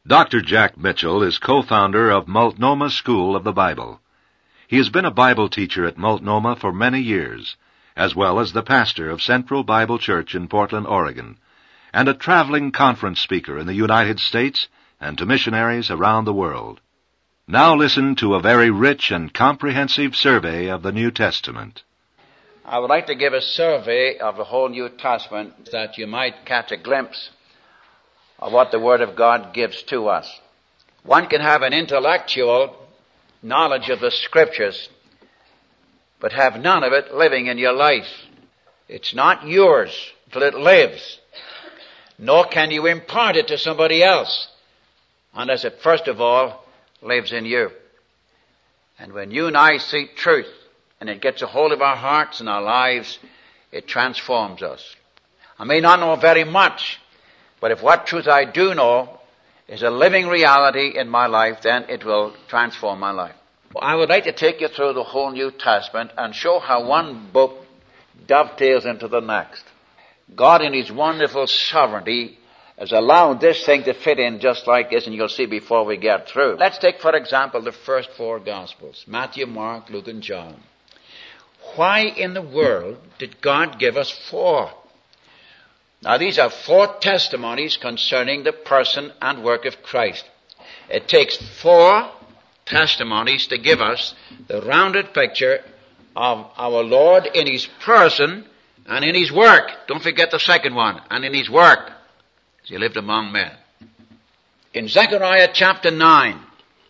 Dr. Jack Mitchell is co-founder of Multnomah School of the Bible. He has been a Bible teacher at Multnomah for many years, as well as the pastor of Central Bible Church in Portland, Oregon, and a traveling conference speaker in the United States and to missionaries around the world. Now listen to a very rich and comprehensive survey of the New Testament. I would like to give a survey of the whole New Testament that you might catch a glimpse of what the Word of God gives to us. One can have an intellectual knowledge of the Scriptures, but have none of it living in your life. It's not yours till it lives, nor can you impart it to somebody else unless it first of all lives in you. And when you and I seek truth, and it gets a hold of our hearts and our lives, it transforms us. I may not know very much, but if what truth I do know is a living reality in my life, then it will transform my life. I would like to take you through the whole New Testament and show how one book dovetails into the next. God in His wonderful sovereignty has allowed this thing to fit in just like this, and you'll see before we get through. Let's take, for example, the first four Gospels, Matthew, Mark, Luke, and John. Why in the world did God give us four? Now, these are four testimonies concerning the person and work of Christ. It takes four testimonies to give us the rounded picture of our Lord in His person and in His work. Don't forget the second one, and in His work, as He lived among men. In Zechariah chapter 9,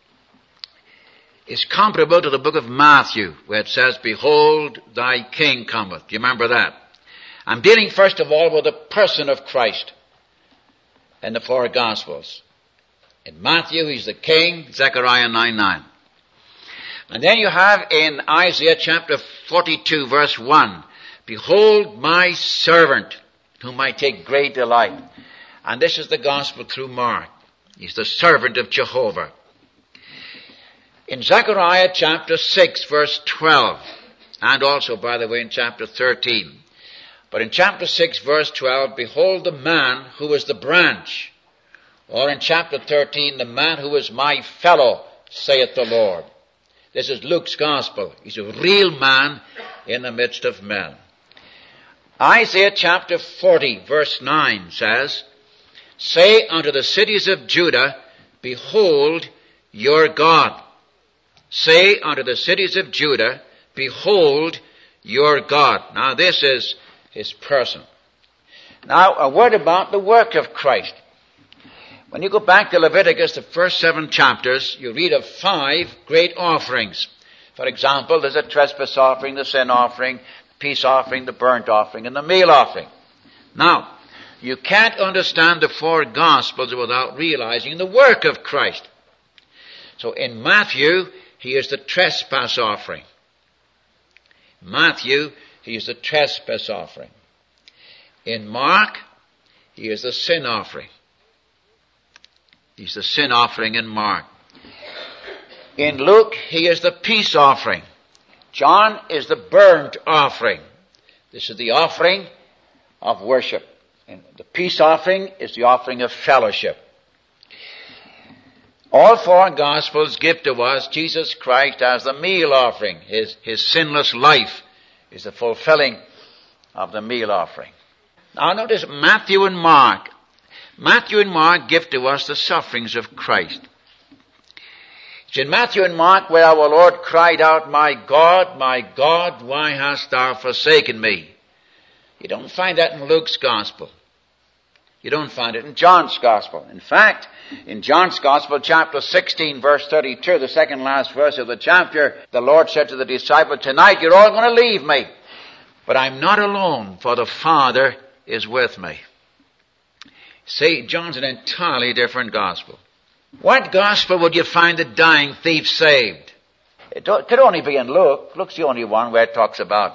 is comparable to the book of Matthew, where it says, "Behold, thy king cometh." Do you remember that? I'm dealing first of all with the person of Christ in the four Gospels. In Matthew, He's the king, Zechariah 9:9. And then you have in Isaiah chapter 42, verse 1, "Behold my servant, whom I take great delight." And this is the Gospel through Mark. He's the servant of Jehovah. In Zechariah chapter 6, verse 12, and also, by the way, in chapter 13, but in chapter 6, verse 12, "Behold the man who is the branch." Or in chapter 13, "The man who is my fellow, saith the Lord." This is Luke's gospel. He's a real man in the midst of men. Isaiah chapter 40, verse 9 says, "Say unto the cities of Judah, Behold your God." Say unto the cities of Judah, "Behold your God." Now this is His person. Now a word about the work of Christ. When you go back to Leviticus, the first 7 chapters, you read of 5 great offerings. For example, there's a trespass offering, the sin offering, the peace offering, the burnt offering, and the meal offering. Now, you can't understand the 4 Gospels without realizing the work of Christ. So in Matthew, He is the trespass offering. Matthew, He is the trespass offering. In Mark, He is the sin offering. He's the sin offering in Mark. In Luke, He is the peace offering. John is the burnt offering. This is the offering of worship. And the peace offering is the offering of fellowship. All 4 Gospels give to us Jesus Christ as the meal offering. His sinless life is the fulfilling of the meal offering. Now notice Matthew and Mark. Matthew and Mark give to us the sufferings of Christ. It's in Matthew and Mark where our Lord cried out, my God, why hast thou forsaken me?" You don't find that in Luke's Gospel. You don't find it in John's Gospel. In fact, in John's Gospel, chapter 16, verse 32, the second last verse of the chapter, the Lord said to the disciples, "Tonight you're all going to leave me, but I'm not alone, for the Father is with me." See, John's an entirely different Gospel. What Gospel would you find the dying thief saved? It could only be in Luke. Luke's the only one where it talks about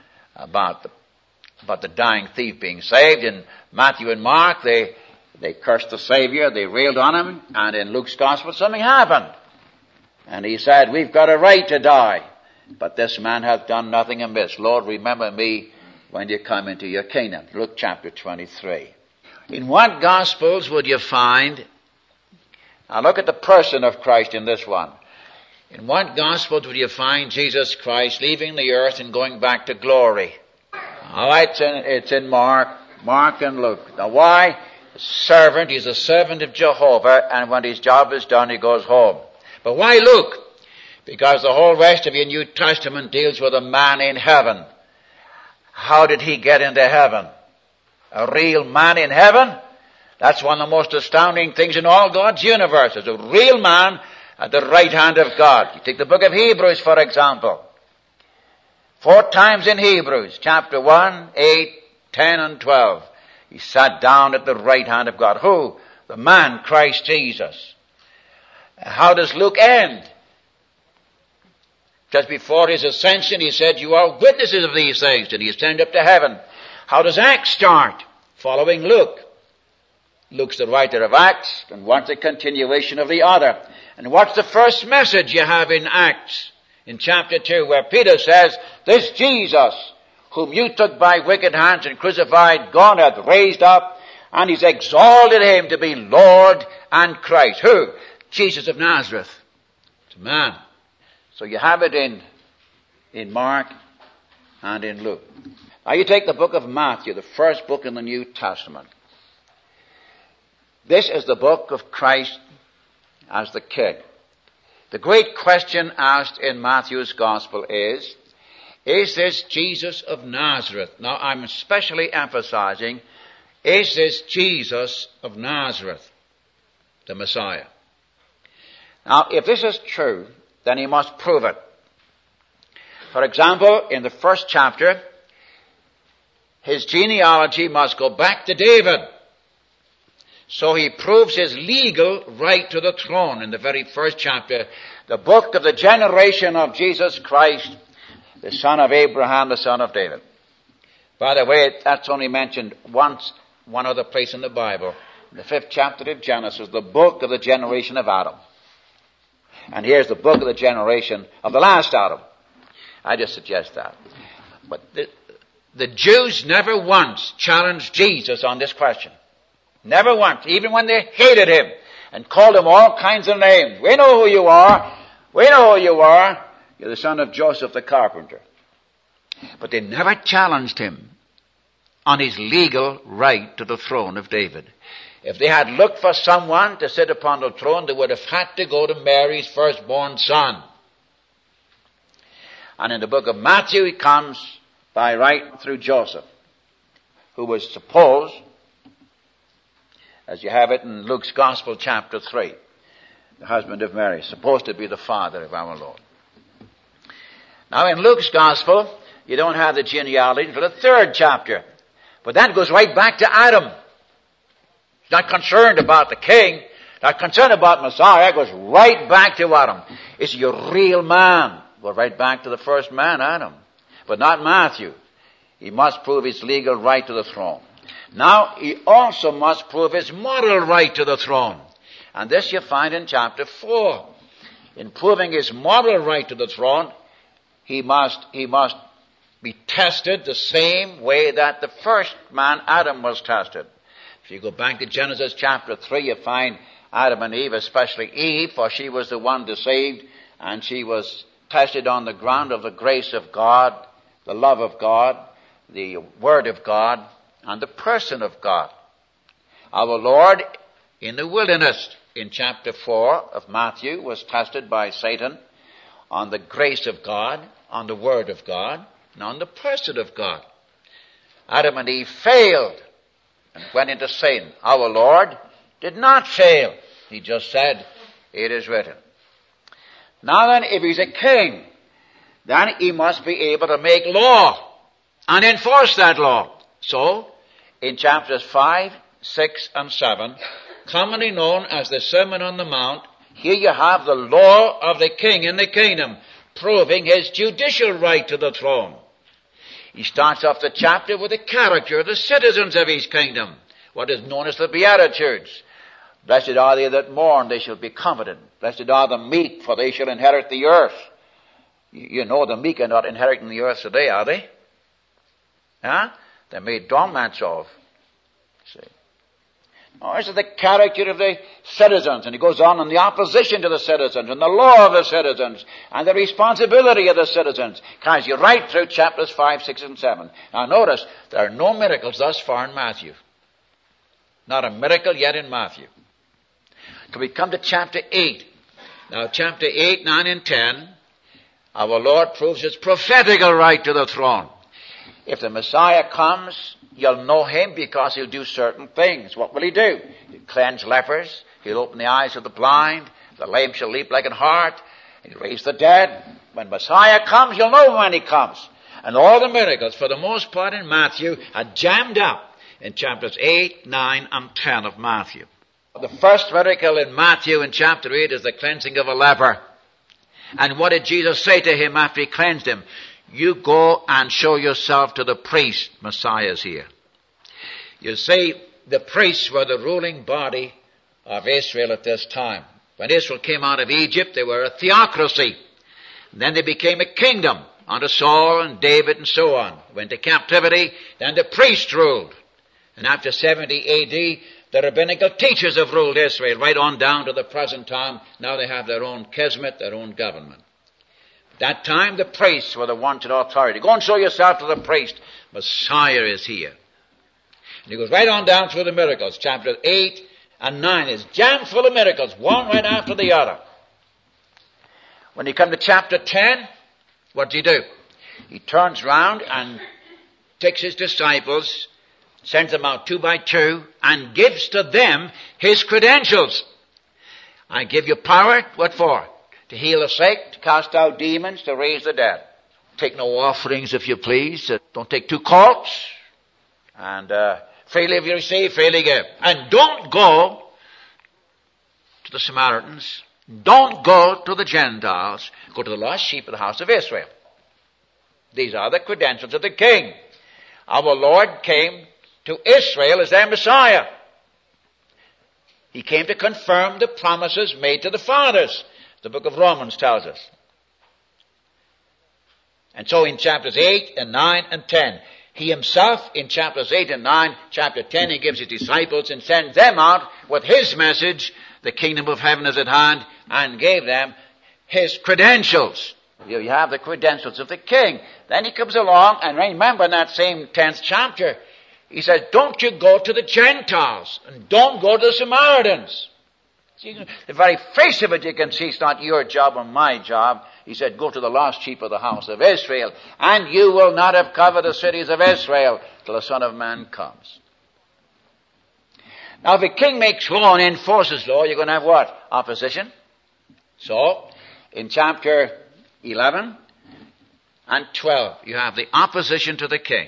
the dying thief being saved. In Matthew and Mark, they cursed the Savior, they railed on Him, and in Luke's Gospel something happened. And He said, "We've got a right to die, but this man hath done nothing amiss. Lord, remember me when you come into your kingdom." Luke chapter 23. In what Gospels would you find Now look at the person of Christ in this one. In what gospel do you find Jesus Christ leaving the earth and going back to glory? All right, it's in Mark and Luke. Now why? Servant, he's a servant of Jehovah, and when his job is done, he goes home. But why Luke? Because the whole rest of your New Testament deals with a man in heaven. How did he get into heaven? A real man in heaven? That's one of the most astounding things in all God's universe. There's a real man at the right hand of God. You take the book of Hebrews, for example. 4 times in Hebrews, chapter 1, 8, 10, and 12. He sat down at the right hand of God. Who? The man, Christ Jesus. How does Luke end? Just before his ascension, he said, you are witnesses of these things, and he ascended up to heaven. How does Acts start? Following Luke. Luke's the writer of Acts, and what's the continuation of the other? And what's the first message you have in Acts? In chapter 2, where Peter says, this Jesus, whom you took by wicked hands and crucified, God hath raised up, and he's exalted him to be Lord and Christ. Who? Jesus of Nazareth. It's a man. So you have it in Mark and in Luke. Now you take the book of Matthew, the first book in the New Testament. This is the book of Christ as the King. The great question asked in Matthew's Gospel is this Jesus of Nazareth? Now I'm especially emphasizing, is this Jesus of Nazareth, the Messiah? Now if this is true, then he must prove it. For example, in the first chapter, his genealogy must go back to David. So he proves his legal right to the throne in the very first chapter, the book of the generation of Jesus Christ, the son of Abraham, the son of David. By the way, that's only mentioned once, one other place in the Bible, in the 5th chapter of Genesis, the book of the generation of Adam. And here's the book of the generation of the last Adam. I just suggest that. But the Jews never once challenged Jesus on this question. Never once, even when they hated him and called him all kinds of names. We know who you are. We know who you are. You're the son of Joseph the carpenter. But they never challenged him on his legal right to the throne of David. If they had looked for someone to sit upon the throne, they would have had to go to Mary's firstborn son. And in the book of Matthew, he comes by right through Joseph, who was supposed, as you have it in Luke's Gospel, chapter 3, the husband of Mary, supposed to be the father of our Lord. Now in Luke's Gospel, you don't have the genealogy for the 3rd chapter, but that goes right back to Adam. He's not concerned about the king, not concerned about Messiah, it goes right back to Adam. Is he a real man? Go right back to the first man, Adam. But not Matthew. He must prove his legal right to the throne. Now, he also must prove his moral right to the throne. And this you find in chapter 4. In proving his moral right to the throne, he must be tested the same way that the first man, Adam, was tested. If you go back to Genesis chapter 3, you find Adam and Eve, especially Eve, for she was the one deceived, and she was tested on the ground of the grace of God, the love of God, the word of God, and the person of God. Our Lord, in the wilderness, in chapter 4 of Matthew, was tested by Satan on the grace of God, on the word of God, and on the person of God. Adam and Eve failed and went into sin. Our Lord did not fail. He just said, it is written. Now then, if he's a king, then he must be able to make law and enforce that law. So, in chapters 5, 6, and 7, commonly known as the Sermon on the Mount, here you have the law of the king in the kingdom, proving his judicial right to the throne. He starts off the chapter with the character of the citizens of his kingdom, what is known as the Beatitudes. Blessed are they that mourn, they shall be comforted. Blessed are the meek, for they shall inherit the earth. You know the meek are not inheriting the earth today, are they? Huh? They're made dormants of. See. Oh, this is the character of the citizens. And he goes on the opposition to the citizens and the law of the citizens and the responsibility of the citizens. Carries you right through chapters 5, 6, and 7. Now notice, there are no miracles thus far in Matthew. Not a miracle yet in Matthew. Till we come to chapter 8. Now chapter 8, 9, and 10, our Lord proves his prophetical right to the throne. If the Messiah comes, you'll know him because he'll do certain things. What will he do? He'll cleanse lepers. He'll open the eyes of the blind. The lame shall leap like an hart. He'll raise the dead. When Messiah comes, you'll know when he comes. And all the miracles, for the most part in Matthew, are jammed up in chapters 8, 9, and 10 of Matthew. The first miracle in Matthew in chapter 8 is the cleansing of a leper. And what did Jesus say to him after he cleansed him? You go and show yourself to the priest. Messiah is here. You see, the priests were the ruling body of Israel at this time. When Israel came out of Egypt, they were a theocracy. Then they became a kingdom under Saul and David and so on. Went to captivity, then the priests ruled. And after 70 A.D., the rabbinical teachers have ruled Israel right on down to the present time. Now they have their own kismet, their own government. That time the priests were the ones in authority. Go and show yourself to the priest. Messiah is here. And he goes right on down through the miracles. Chapter 8 and 9 is jammed full of miracles, one right after the other. When you come to chapter 10, what does he do? He turns round and takes his disciples, sends them out 2 by 2, and gives to them his credentials. I give you power, what for? To heal the sick, to cast out demons, to raise the dead. Take no offerings, if you please. Don't take 2 quarts. And freely if you receive, freely give. And don't go to the Samaritans. Don't go to the Gentiles. Go to the lost sheep of the house of Israel. These are the credentials of the king. Our Lord came to Israel as their Messiah. He came to confirm the promises made to the fathers. The book of Romans tells us. And so in chapters 8 and 9 and 10, he himself in chapters 8 and 9, chapter 10, he gives his disciples and sends them out with his message, the kingdom of heaven is at hand, and gave them his credentials. You have the credentials of the king. Then he comes along, and remember in that same 10th chapter, he says, don't you go to the Gentiles, and don't go to the Samaritans. The very face of it you can see it's not your job or my job. He said, go to the lost sheep of the house of Israel, and you will not have covered the cities of Israel till the Son of Man comes. Now if a king makes law and enforces law, you're going to have what? Opposition. So, in chapter 11 and 12, you have the opposition to the king.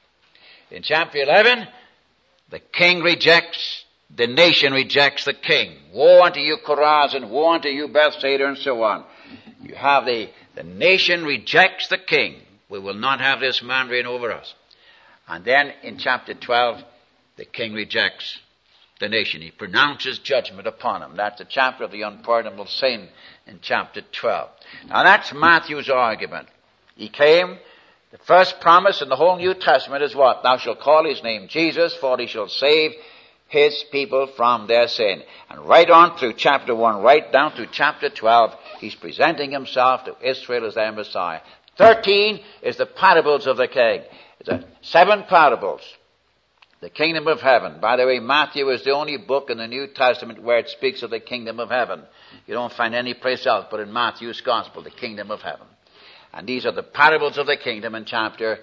In chapter 11, the king rejects, the nation rejects the king. Woe unto you, Chorazin, woe unto you, Bethsaida, and so on. You have the nation rejects the king. We will not have this man reign over us. And then in chapter 12, the king rejects the nation. He pronounces judgment upon him. That's the chapter of the unpardonable sin in chapter 12. Now that's Matthew's argument. He came, the first promise in the whole New Testament is what? Thou shalt call his name Jesus, for he shall save his people from their sin. And right on through chapter 1, right down through chapter 12, he's presenting himself to Israel as their Messiah. 13 is the parables of the king. It's 7 parables. The kingdom of heaven. By the way, Matthew is the only book in the New Testament where it speaks of the kingdom of heaven. You don't find any place else but in Matthew's gospel, the kingdom of heaven. And these are the parables of the kingdom in chapter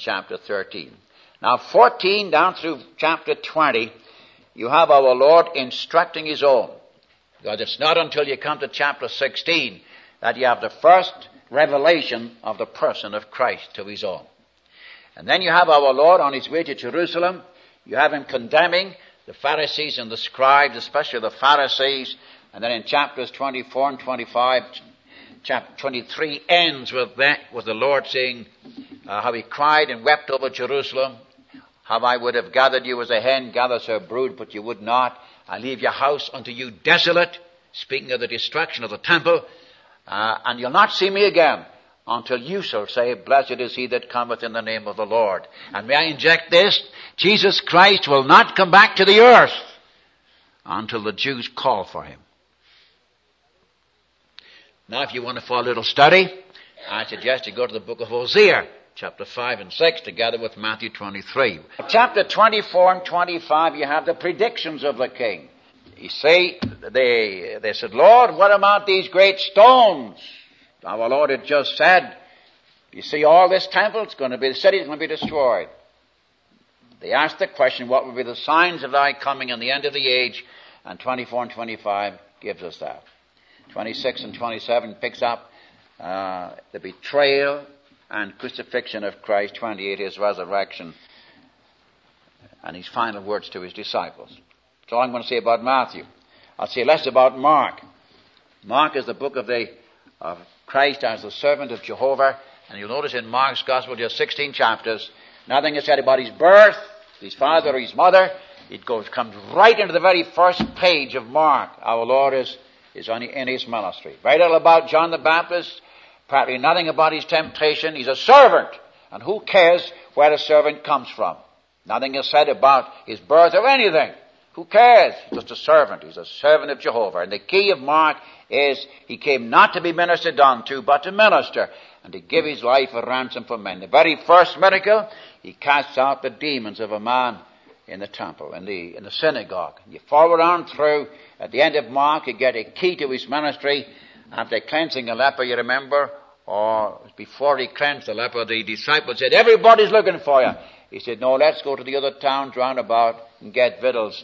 13. Now 14 down through chapter 20, you have our Lord instructing his own. Because it's not until you come to chapter 16 that you have the first revelation of the person of Christ to his own. And then you have our Lord on his way to Jerusalem. You have him condemning the Pharisees and the scribes, especially the Pharisees. And then in chapters 24 and 25, chapter 23 ends with the Lord saying how he cried and wept over Jerusalem. How I would have gathered you as a hen gathers her brood, but you would not. I leave your house unto you desolate, speaking of the destruction of the temple, and you'll not see me again until you shall say, blessed is he that cometh in the name of the Lord. And may I inject this? Jesus Christ will not come back to the earth until the Jews call for him. Now, if you want to follow a little study, I suggest you go to the book of Hosea, chapter 5 and 6, together with Matthew 23. Chapter 24 and 25, you have the predictions of the king. You see, they said, Lord, what about these great stones? Our Lord had just said, you see, all this temple, the city is going to be destroyed. They asked the question, what will be the signs of thy coming and the end of the age? And 24 and 25 gives us that. 26 and 27 picks up the betrayal and crucifixion of Christ. 28, his resurrection and his final words to his disciples. That's all I'm going to say about Matthew. I'll say less about Mark. Mark is the book of Christ as the servant of Jehovah. And you'll notice in Mark's Gospel, just 16 chapters, nothing is said about his birth, his father or his mother. It comes right into the very first page of Mark. Our Lord is in his ministry. Very little about John the Baptist, practically nothing about his temptation. He's a servant. And who cares where a servant comes from? Nothing is said about his birth or anything. Who cares? He's just a servant. He's a servant of Jehovah. And the key of Mark is he came not to be ministered unto, but to minister and to give his life a ransom for men. The very first miracle, he casts out the demons of a man in the temple, in the synagogue. You follow it on through. At the end of Mark, you get a key to his ministry. After cleansing a leper, you remember, or before he cleansed the leper, the disciples said, everybody's looking for you. He said, no, let's go to the other towns round about and get victuals.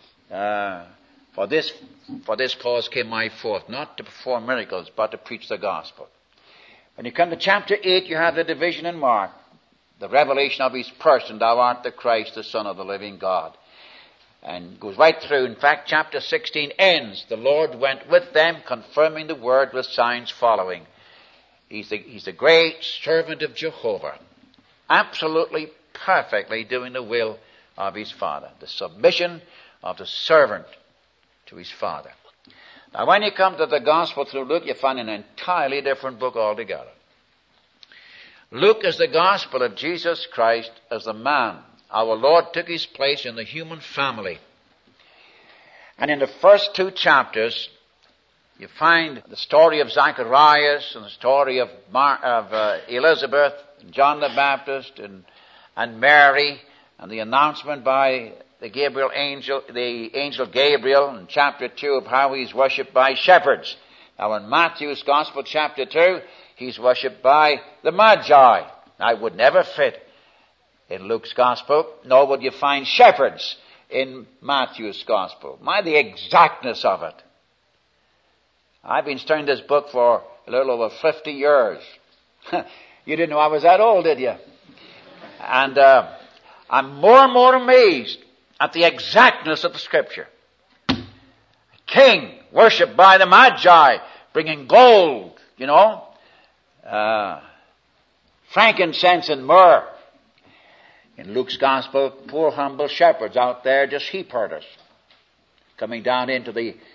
For this cause came I forth, not to perform miracles, but to preach the gospel. When you come to chapter 8, you have the division in Mark, the revelation of his person, thou art the Christ, the Son of the living God. And goes right through. In fact, chapter 16 ends, the Lord went with them, confirming the word with signs following. He's the great servant of Jehovah, absolutely, perfectly doing the will of his Father. The submission of the servant to his Father. Now, when you come to the Gospel through Luke, you find an entirely different book altogether. Luke is the Gospel of Jesus Christ as the man. Our Lord took his place in the human family. And in the first 2 chapters, you find the story of Zacharias and the story of Elizabeth, and John the Baptist, and Mary, and the announcement by the angel Gabriel in chapter 2 of how he's worshipped by shepherds. Now in Matthew's Gospel, chapter 2, he's worshipped by the Magi. Now it would never fit in Luke's Gospel, nor would you find shepherds in Matthew's Gospel. The exactness of it. I've been studying this book for a little over 50 years. You didn't know I was that old, did you? And I'm more and more amazed at the exactness of the Scripture. A king worshipped by the Magi, bringing gold, frankincense and myrrh. In Luke's Gospel, poor humble shepherds out there, just sheep herders, coming down into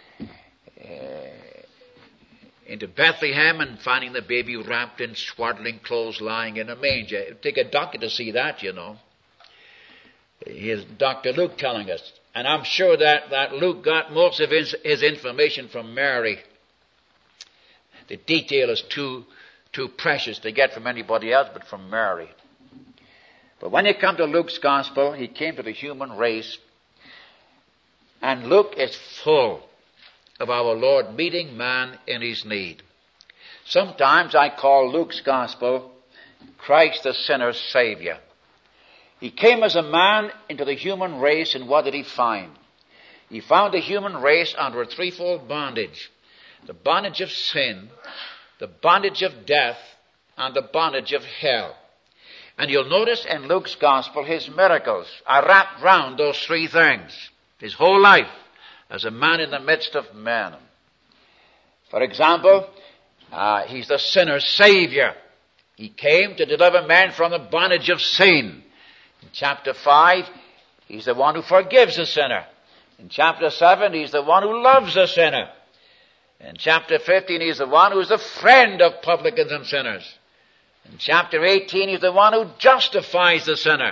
Bethlehem and finding the baby wrapped in swaddling clothes lying in a manger. It would take a doctor to see that, Here's Dr. Luke telling us. And I'm sure that Luke got most of his information from Mary. The detail is too precious to get from anybody else but from Mary. But when you come to Luke's Gospel, he came to the human race. And Luke is full of our Lord meeting man in his need. Sometimes I call Luke's Gospel Christ the sinner's Savior. He came as a man into the human race, and what did he find? He found the human race under a threefold bondage. The bondage of sin, the bondage of death, and the bondage of hell. And you'll notice in Luke's Gospel, his miracles are wrapped round those 3 things. His whole life as a man in the midst of men. For example, he's the sinner's Savior. He came to deliver men from the bondage of sin. In chapter 5, he's the one who forgives a sinner. In chapter 7, he's the one who loves a sinner. In chapter 15, he's the one who's the friend of publicans and sinners. In chapter 18, he's the one who justifies the sinner.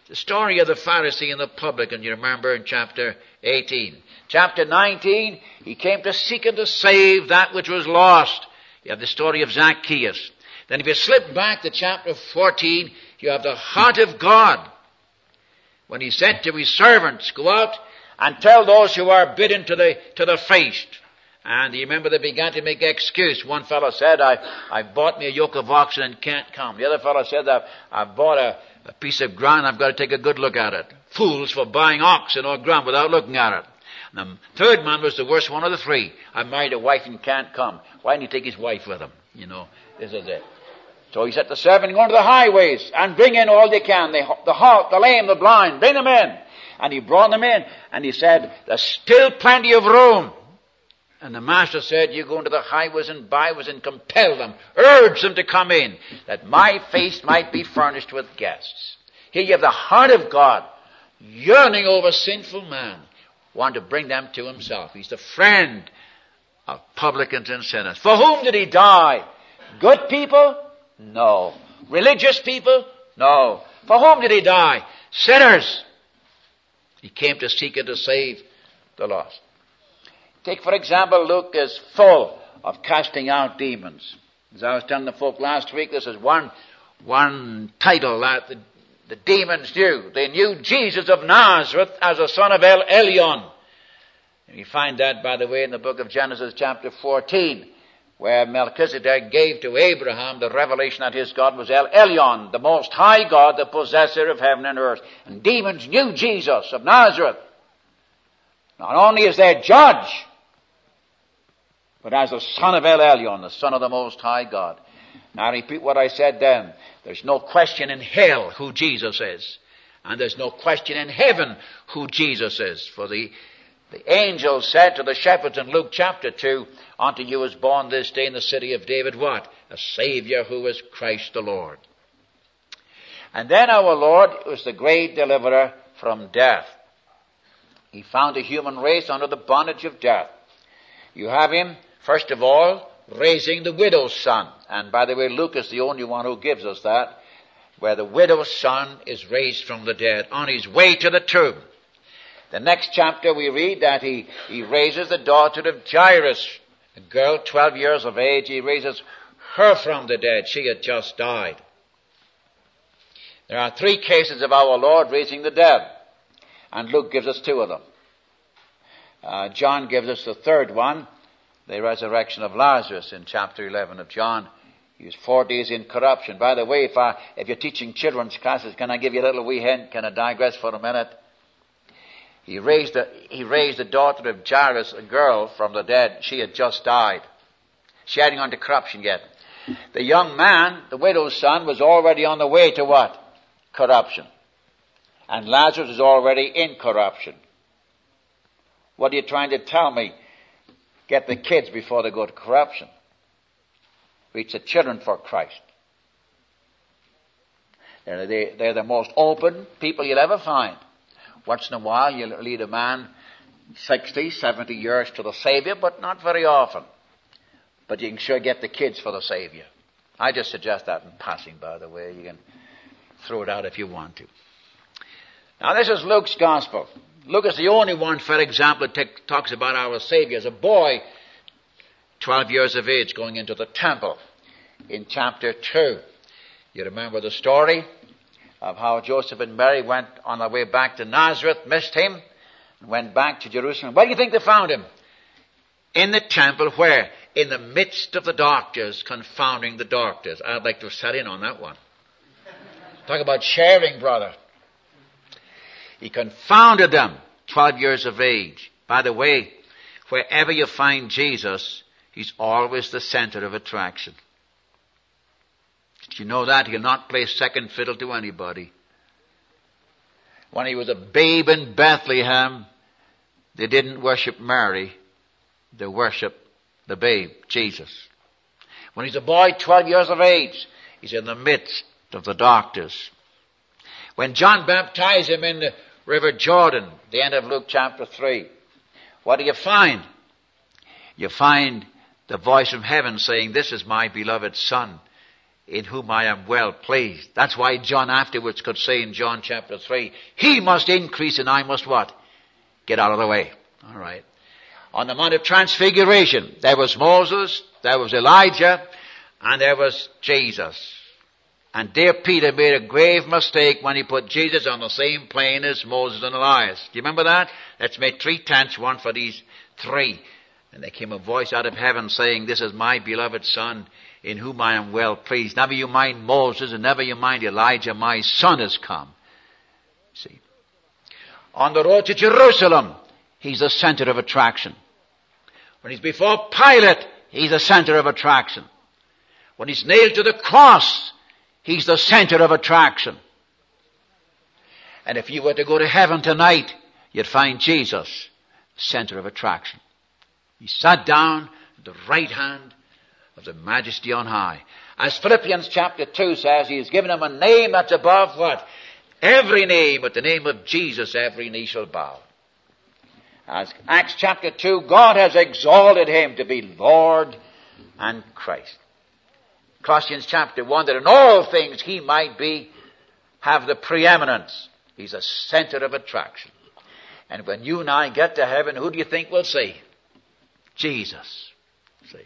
The story of the Pharisee and the publican, you remember in chapter 18. Chapter 19, he came to seek and to save that which was lost. You have the story of Zacchaeus. Then if you slip back to chapter 14, you have the heart of God. When he said to his servants, go out and tell those who are bidden to the feast. And you remember they began to make excuse. One fellow said, I bought me a yoke of oxen and can't come. The other fellow said, I've bought a piece of ground, I've got to take a good look at it. Fools for buying oxen or ground without looking at it. And the third man was the worst one of the three. I married a wife and can't come. Why didn't he take his wife with him? You know, this is it. So he said to the servant, go into the highways and bring in all they can. The halt, the lame, the blind, bring them in. And he brought them in and he said, there's still plenty of room. And the master said, you go into the highways and byways and compel them, urge them to come in, that my feast might be furnished with guests. Here you have the heart of God, yearning over sinful man, wanting to bring them to himself. He's the friend of publicans and sinners. For whom did he die? Good people? No. Religious people? No. For whom did he die? Sinners. He came to seek and to save the lost. Take, for example, Luke is full of casting out demons. As I was telling the folk last week, this is one title that the demons knew. They knew Jesus of Nazareth as the son of Elion. And you find that, by the way, in the book of Genesis chapter 14, where Melchizedek gave to Abraham the revelation that his God was Elion, the most high God, the possessor of heaven and earth. And demons knew Jesus of Nazareth. Not only as their judge, but as the son of Elion, the son of the most high God. Now I repeat what I said then. There's no question in hell who Jesus is. And there's no question in heaven who Jesus is. For the angel said to the shepherds in Luke chapter 2, unto you is born this day in the city of David what? A Savior who is Christ the Lord. And then our Lord was the great deliverer from death. He found the human race under the bondage of death. You have him, first of all, raising the widow's son. And by the way, Luke is the only one who gives us that, where the widow's son is raised from the dead on his way to the tomb. The next chapter we read that he raises the daughter of Jairus, a girl 12 years of age. He raises her from the dead. She had just died. There are 3 cases of our Lord raising the dead, and Luke gives us 2 of them. John gives us the third one, the resurrection of Lazarus in chapter 11 of John. He was 4 days in corruption. By the way, if you're teaching children's classes, can I give you a little wee hint? Can I digress for a minute? He raised the daughter of Jairus, a girl, from the dead. She had just died. She hadn't gone to corruption yet. The young man, the widow's son, was already on the way to what? Corruption. And Lazarus is already in corruption. What are you trying to tell me? Get the kids before they go to corruption. Reach the children for Christ. They're the most open people you'll ever find. Once in a while you'll lead a man 60, 70 years to the Savior, but not very often. But you can sure get the kids for the Savior. I just suggest that in passing, by the way. You can throw it out if you want to. Now this is Luke's Gospel. Luke is the only one, for example, that talks about our Savior as a boy, 12 years of age, going into the temple in chapter 2. You remember the story of how Joseph and Mary went on their way back to Nazareth, missed him, and went back to Jerusalem. Where do you think they found him? In the temple, where? In the midst of the doctors, confounding the doctors. I'd like to set in on that one. Talk about sharing, brother. He confounded them, 12 years of age. By the way, wherever you find Jesus, he's always the center of attraction. Did you know that? He'll not play second fiddle to anybody. When he was a babe in Bethlehem, they didn't worship Mary. They worshiped the babe, Jesus. When he's a boy, 12 years of age, he's in the midst of the doctors. When John baptized him in the River Jordan, the end of Luke chapter 3, what do you find? You find the voice from heaven saying, "This is my beloved Son, in whom I am well pleased. That's why John afterwards could say in John chapter 3, he must increase and I must what? Get out of the way. All right. On the Mount of Transfiguration, there was Moses, there was Elijah, and there was Jesus. And dear Peter made a grave mistake when he put Jesus on the same plane as Moses and Elias. Do you remember that? Let's make 3 tents, one for these 3. And there came a voice out of heaven saying, this is my beloved Son, in whom I am well pleased. Never you mind Moses, and never you mind Elijah, my Son has come. See. On the road to Jerusalem, he's the center of attraction. When he's before Pilate, he's the center of attraction. When he's nailed to the cross, he's the center of attraction. And if you were to go to heaven tonight, you'd find Jesus, center of attraction. He sat down at the right hand of the Majesty on high. As Philippians chapter 2 says, he has given him a name that's above what? Every name, at the name of Jesus, every knee shall bow. As Acts chapter 2, God has exalted him to be Lord and Christ. Colossians chapter 1, that in all things he might have the preeminence. He's a center of attraction. And when you and I get to heaven, who do you think we'll see? Jesus. See.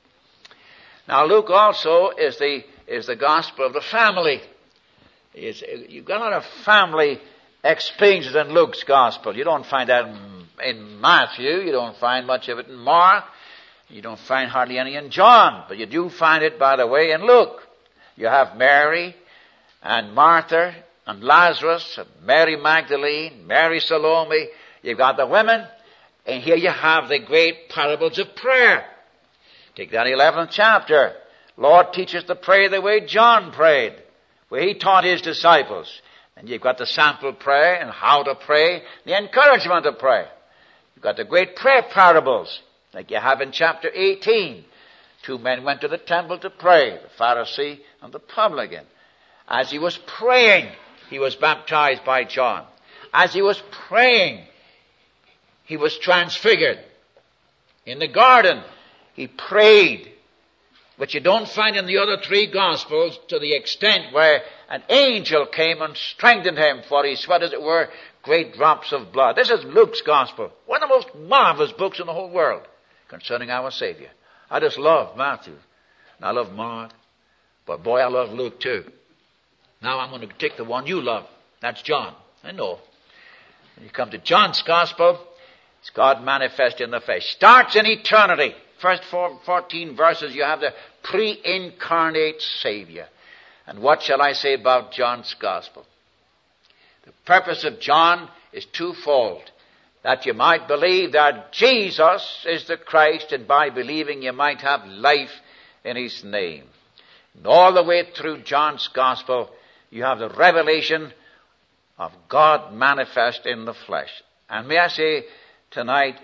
Now Luke also is the gospel of the family. You've got a lot of family experiences in Luke's gospel. You don't find that in Matthew. You don't find much of it in Mark. You don't find hardly any in John. But you do find it, by the way, in Luke. You have Mary and Martha and Lazarus and Mary Magdalene, Mary Salome. You've got the women. And here you have the great parables of prayer. Take that 11th chapter. Lord, teach us to pray the way John prayed, where he taught his disciples. And you've got the sample prayer and how to pray, the encouragement to pray. You've got the great prayer parables, like you have in chapter 18. 2 men went to the temple to pray, the Pharisee and the publican. As he was praying, he was baptized by John. As he was praying, he was transfigured. In the garden, he prayed, which you don't find in the other 3 Gospels to the extent where an angel came and strengthened him, for he sweat, as it were, great drops of blood. This is Luke's Gospel, one of the most marvelous books in the whole world concerning our Savior. I just love Matthew, and I love Mark, but boy, I love Luke too. Now I'm going to take the one you love. That's John. I know. When you come to John's Gospel, it's God manifest in the flesh. Starts in eternity. First 14 verses, you have the pre-incarnate Savior. And what shall I say about John's Gospel? The purpose of John is twofold. That you might believe that Jesus is the Christ, and by believing you might have life in his name. And all the way through John's Gospel, you have the revelation of God manifest in the flesh. And may I say tonight,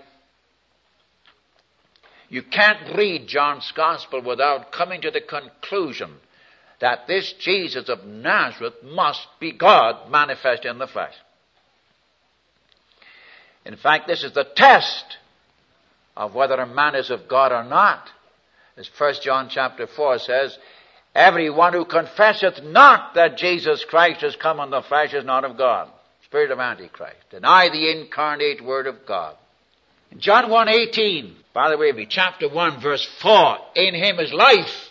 you can't read John's Gospel without coming to the conclusion that this Jesus of Nazareth must be God manifest in the flesh. In fact, this is the test of whether a man is of God or not. As 1 John chapter 4 says, everyone who confesseth not that Jesus Christ has come in the flesh is not of God. Spirit of Antichrist. Deny the incarnate Word of God. In John 1:18, by the way, chapter 1, verse 4, in him is life.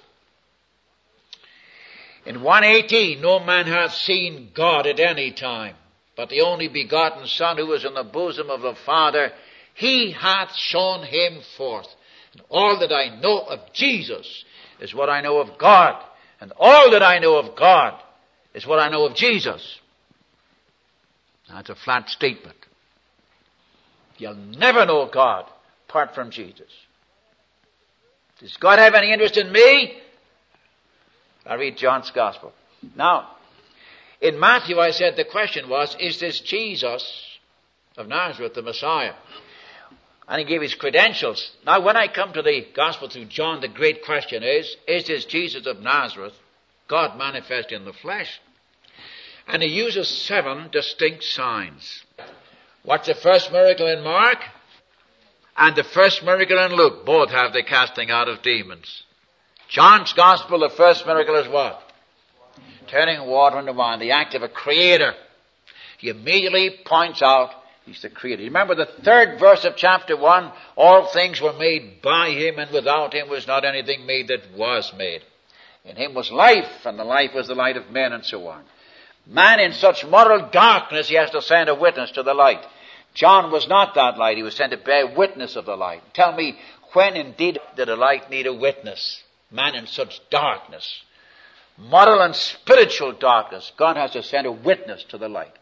In 1:18, no man hath seen God at any time, but the only begotten Son who is in the bosom of the Father, he hath shown him forth. And all that I know of Jesus is what I know of God. And all that I know of God is what I know of Jesus. That's a flat statement. You'll never know God apart from Jesus. Does God have any interest in me? I read John's Gospel. Now, in Matthew I said the question was, is this Jesus of Nazareth the Messiah? And he gave his credentials. Now when I come to the Gospel through John, the great question is this Jesus of Nazareth God manifest in the flesh? And he uses 7 distinct signs. What's the first miracle in Mark? And the first miracle in Luke. Both have the casting out of demons. John's Gospel, the first miracle is what? Turning water into wine, the act of a creator. He immediately points out he's the creator. Remember the third verse of chapter 1, all things were made by him, and without him was not anything made that was made. In him was life, and the life was the light of men, and so on. Man in such moral darkness, he has to send a witness to the light. John was not that light. He was sent to bear witness of the light. Tell me, when indeed did a light need a witness? Man in such darkness, moral and spiritual darkness, God has to send a witness to the light.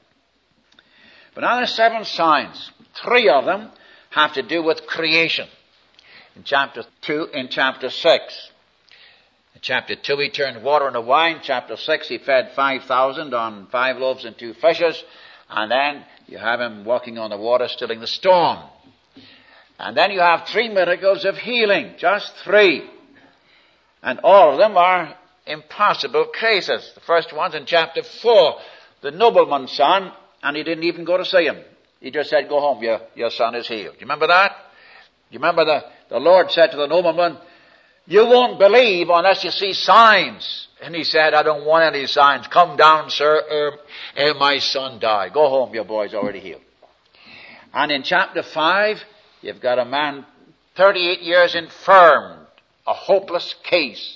But now there's 7 signs. 3 of them have to do with creation. In chapter 2, in chapter 6. In chapter 2 he turned water into wine. Chapter 6 he fed 5,000 on 5 loaves and 2 fishes. And then you have him walking on the water, stilling the storm. And then you have 3 miracles of healing. Just 3. And all of them are impossible cases. The first one's in chapter 4. The nobleman's son, and he didn't even go to see him. He just said, go home, your son is healed. Do you remember that? Do you remember the Lord said to the nobleman, you won't believe unless you see signs. And he said, I don't want any signs. Come down, sir, ere my son die. Go home, your boy's already healed. And in chapter 5, you've got a man 38 years infirm, a hopeless case,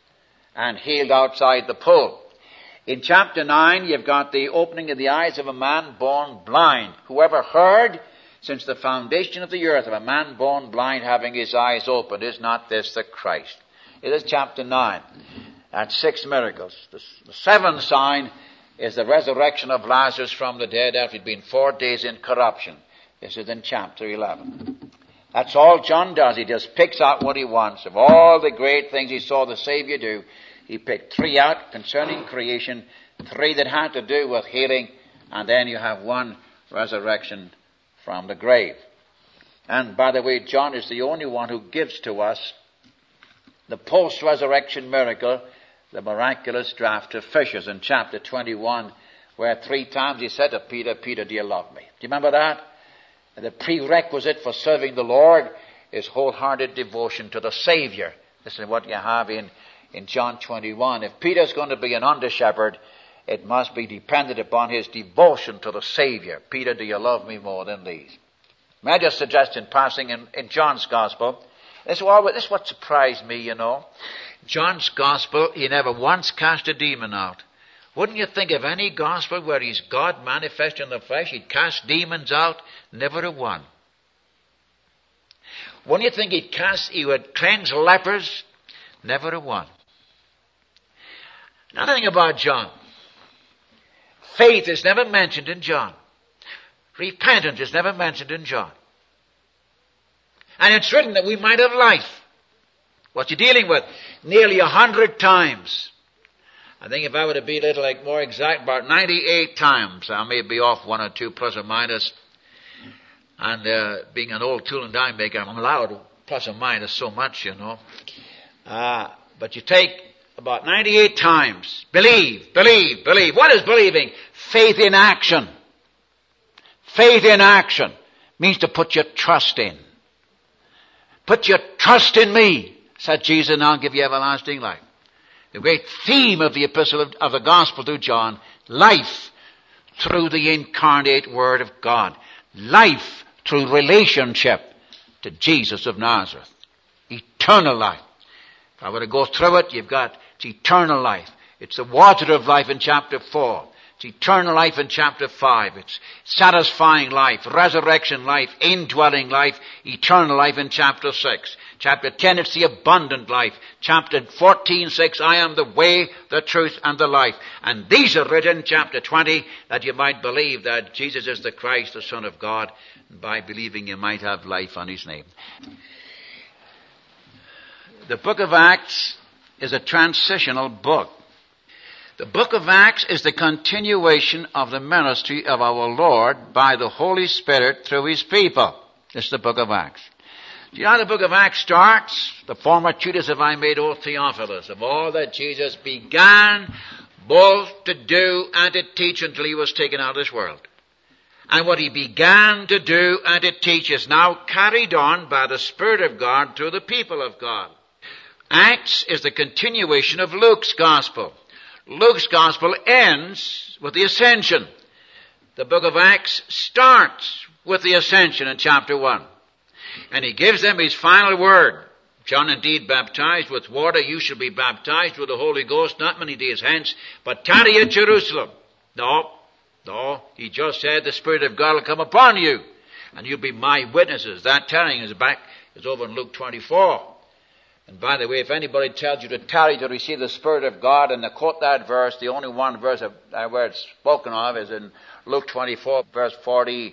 and healed outside the pool. In chapter 9, you've got the opening of the eyes of a man born blind. Whoever heard since the foundation of the earth of a man born blind having his eyes opened, is not this the Christ? It is chapter 9. That's 6 miracles. The 7th sign is the resurrection of Lazarus from the dead after he'd been 4 days in corruption. This is in chapter 11. That's all John does. He just picks out what he wants. Of all the great things he saw the Savior do, he picked 3 out concerning creation, 3 that had to do with healing, and then you have 1 resurrection from the grave. And by the way, John is the only one who gives to us the post-resurrection miracle, the miraculous draught of fishes in chapter 21, where 3 times he said to Peter, Peter, do you love me? Do you remember that? And the prerequisite for serving the Lord is wholehearted devotion to the Savior. This is what you have in John 21. If Peter's going to be an under-shepherd, it must be dependent upon his devotion to the Savior. Peter, do you love me more than these? May I just suggest in passing in John's Gospel, this is what surprised me, you know. John's Gospel, he never once cast a demon out. Wouldn't you think of any gospel where he's God manifest in the flesh, he'd cast demons out? Never a one. Wouldn't you think he would cleanse lepers? Never a one. Another thing about John. Faith is never mentioned in John. Repentance is never mentioned in John. And it's written that we might have life. What you're dealing with, nearly 100 times. I think if I were to be a little more exact, about 98 times. I may be off 1 or 2 plus or minus. And being an old tool and die maker, I'm allowed plus or minus so much, you know. But you take about 98 times. Believe, believe, believe. What is believing? Faith in action. Faith in action means to put your trust in. Put your trust in me, said Jesus, and I'll give you everlasting life. The great theme of the epistle of the gospel to John, life through the incarnate word of God. Life through relationship to Jesus of Nazareth. Eternal life. If I were to go through it, it's eternal life. It's the water of life in chapter 4. It's eternal life in chapter 5. It's satisfying life, resurrection life, indwelling life, eternal life in chapter 6. Chapter 10, it's the abundant life. Chapter 14:6, I am the way, the truth, and the life. And these are written, chapter 20, that you might believe that Jesus is the Christ, the Son of God. And by believing you might have life on his name. The book of Acts is a transitional book. The book of Acts is the continuation of the ministry of our Lord by the Holy Spirit through his people. This is the book of Acts. Do you know how the book of Acts starts? The former tutors have I made, O Theophilus, of all that Jesus began both to do and to teach until he was taken out of this world. And what he began to do and to teach is now carried on by the Spirit of God through the people of God. Acts is the continuation of Luke's gospel. Luke's gospel ends with the ascension. The book of Acts starts with the ascension in chapter 1. And he gives them his final word. John indeed baptized with water, you shall be baptized with the Holy Ghost not many days hence, but tarry at Jerusalem. No, he just said the Spirit of God will come upon you, and you'll be my witnesses. That tarrying is over in Luke 24. And by the way, if anybody tells you to tarry to receive the Spirit of God, and to quote that verse, the only one verse where it's spoken of is in Luke 24, verse 40,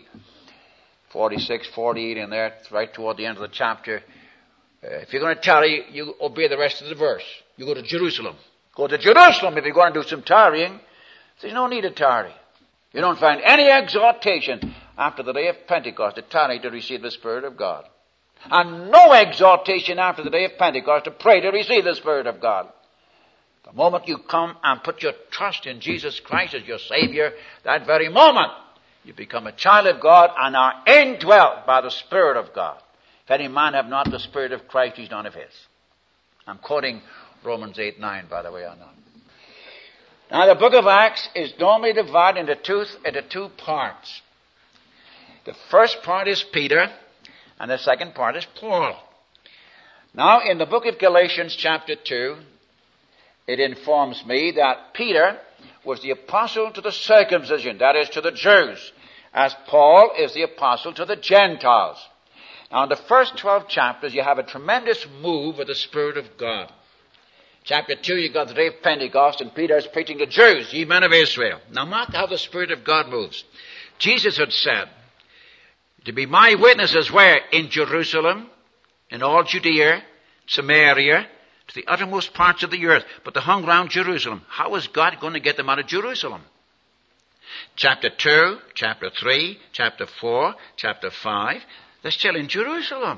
46, 48, and there, right toward the end of the chapter. If you're going to tarry, you obey the rest of the verse. You go to Jerusalem. Go to Jerusalem if you're going to do some tarrying. There's no need to tarry. You don't find any exhortation after the day of Pentecost to tarry to receive the Spirit of God. And no exhortation after the day of Pentecost to pray to receive the Spirit of God. The moment you come and put your trust in Jesus Christ as your Savior, that very moment you become a child of God and are indwelt by the Spirit of God. If any man have not the Spirit of Christ, he's none of his. I'm quoting Romans 8:9, by the way, on that. Now, the book of Acts is normally divided into two parts. The first part is Peter, and the second part is Paul. Now, in the book of Galatians, chapter 2, it informs me that Peter was the apostle to the circumcision, that is, to the Jews, as Paul is the apostle to the Gentiles. Now, in the first 12 chapters, you have a tremendous move of the Spirit of God. Chapter 2, you got the day of Pentecost, and Peter is preaching to Jews, ye men of Israel. Now, mark how the Spirit of God moves. Jesus had said, to be my witnesses where? In Jerusalem, in all Judea, Samaria, to the uttermost parts of the earth. But they hung around Jerusalem. How is God going to get them out of Jerusalem? Chapter 2, chapter 3, chapter 4, chapter 5, they're still in Jerusalem.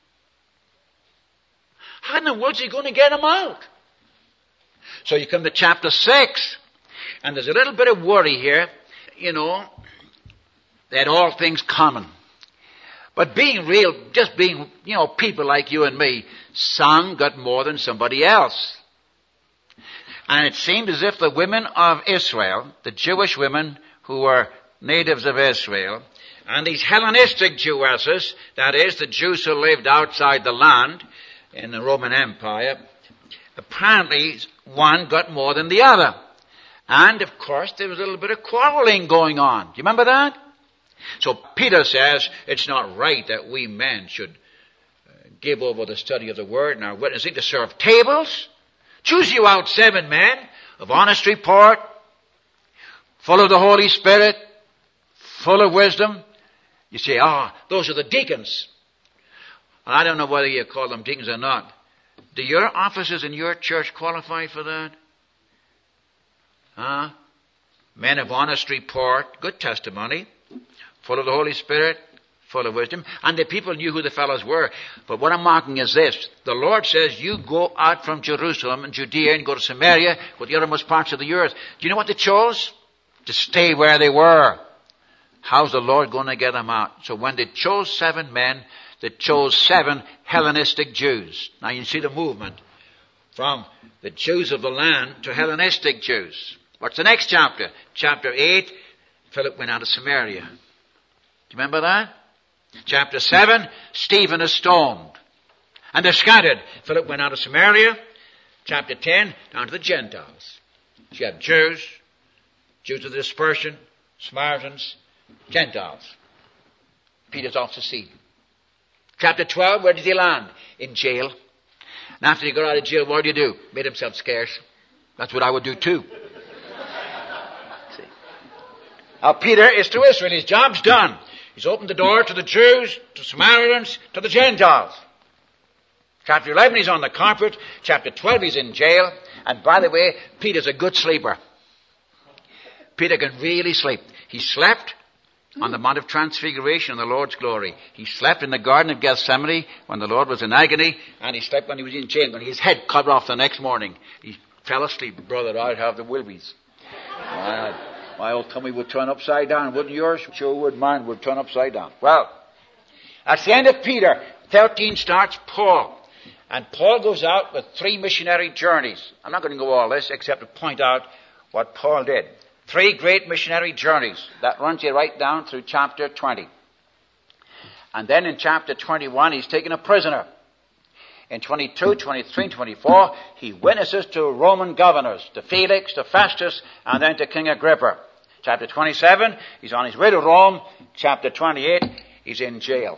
How in the world is he going to get them out? So you come to chapter 6, and there's a little bit of worry here. You know, they had all things common. But being real, just being, people like you and me, some got more than somebody else. And it seemed as if the women of Israel, the Jewish women who were natives of Israel, and these Hellenistic Jewesses, that is, the Jews who lived outside the land in the Roman Empire, apparently one got more than the other. And, of course, there was a little bit of quarreling going on. Do you remember that? So Peter says it's not right that we men should give over the study of the Word and our witnessing to serve tables. Choose you out 7 men of honest report, full of the Holy Spirit, full of wisdom. You say, those are the deacons. And I don't know whether you call them deacons or not. Do your officers in your church qualify for that? Men of honest report, good testimony, full of the Holy Spirit, full of wisdom. And the people knew who the fellows were. But what I'm marking is this. The Lord says, you go out from Jerusalem and Judea and go to Samaria, go to the uttermost parts of the earth. Do you know what they chose? To stay where they were. How's the Lord going to get them out? So when they chose 7 men, they chose 7 Hellenistic Jews. Now you see the movement from the Jews of the land to Hellenistic Jews. What's the next chapter? Chapter 8, Philip went out of Samaria. Do you remember that? Chapter 7, Stephen is stoned. And they're scattered. Philip went out of Samaria. Chapter 10, down to the Gentiles. So you have Jews of the dispersion, Samaritans, Gentiles. Peter's off the scene. Chapter 12, where did he land? In jail. And after he got out of jail, what did he do? Made himself scarce. That's what I would do too. See? Now Peter is to Israel. His job's done. He's opened the door to the Jews, to Samaritans, to the Gentiles. Chapter 11, he's on the carpet. Chapter 12, he's in jail. And by the way, Peter's a good sleeper. Peter can really sleep. He slept on the Mount of Transfiguration in the Lord's glory. He slept in the Garden of Gethsemane when the Lord was in agony, and he slept when he was in jail, when his head cut off the next morning. He fell asleep. Brother, I'd have the wilbies. My old tummy would turn upside down. Wouldn't yours? Sure would. Mine would turn upside down. Well, that's the end of Peter. 13 starts Paul. And Paul goes out with 3 missionary journeys. I'm not going to go all this except to point out what Paul did. 3 great missionary journeys. That runs you right down through chapter 20. And then in chapter 21, he's taken a prisoner. In 22, 23, and 24, he witnesses to Roman governors, to Felix, to Festus, and then to King Agrippa. Chapter 27, he's on his way to Rome. Chapter 28, he's in jail.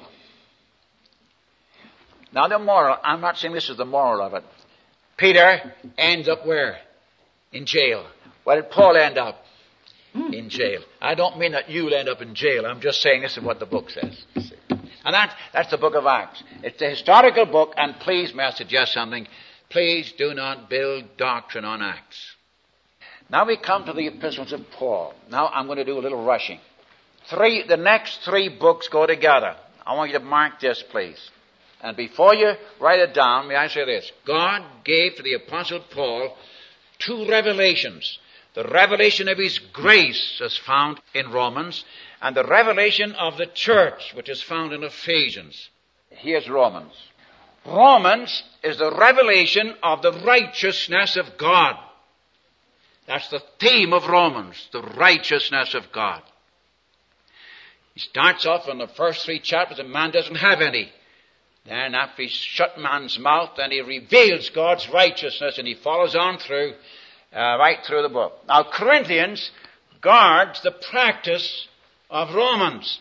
Now the moral, I'm not saying this is the moral of it. Peter ends up where? In jail. Where did Paul end up? In jail. I don't mean that you'll end up in jail. I'm just saying this is what the book says. And that's the book of Acts. It's a historical book, and please, may I suggest something? Please do not build doctrine on Acts. Now we come to the epistles of Paul. Now I'm going to do a little rushing. The next 3 books go together. I want you to mark this, please. And before you write it down, may I say this? God gave to the Apostle Paul 2 revelations. The revelation of his grace is found in Romans, and the revelation of the church, which is found in Ephesians. Here's Romans. Romans is the revelation of the righteousness of God. That's the theme of Romans, the righteousness of God. He starts off in the first 3 chapters, and man doesn't have any. Then after he's shut man's mouth, then he reveals God's righteousness, and he follows on through, right through the book. Now Corinthians guards the practice of Romans.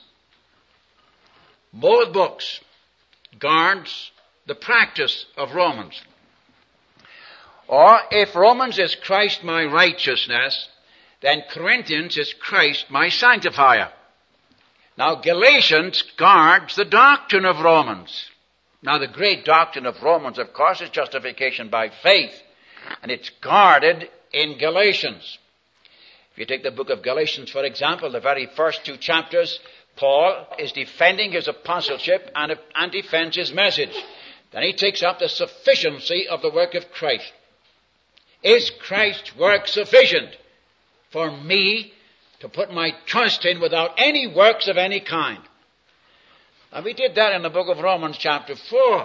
Both books guards the practice of Romans. Or if Romans is Christ my righteousness, then Corinthians is Christ my sanctifier. Now Galatians guards the doctrine of Romans. Now the great doctrine of Romans, of course, is justification by faith. And it's guarded in Galatians. If you take the book of Galatians, for example, the very first 2 chapters, Paul is defending his apostleship and defends his message. Then he takes up the sufficiency of the work of Christ. Is Christ's work sufficient for me to put my trust in without any works of any kind? Now we did that in the book of Romans chapter 4.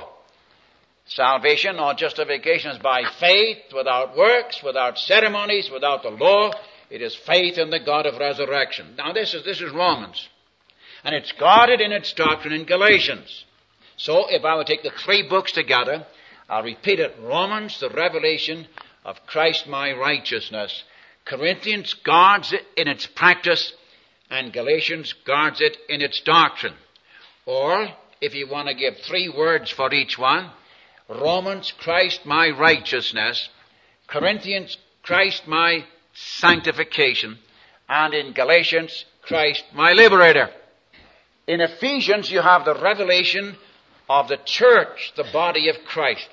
Salvation or justification is by faith, without works, without ceremonies, without the law. It is faith in the God of resurrection. Now this is Romans. And it's guarded in its doctrine in Galatians. So if I would take the 3 books together, I'll repeat it. Romans, the revelation of Christ my righteousness. Corinthians guards it in its practice, and Galatians guards it in its doctrine. Or, if you want to give 3 words for each one, Romans, Christ my righteousness, Corinthians, Christ my sanctification, and in Galatians, Christ my liberator. In Ephesians, you have the revelation of the church, the body of Christ.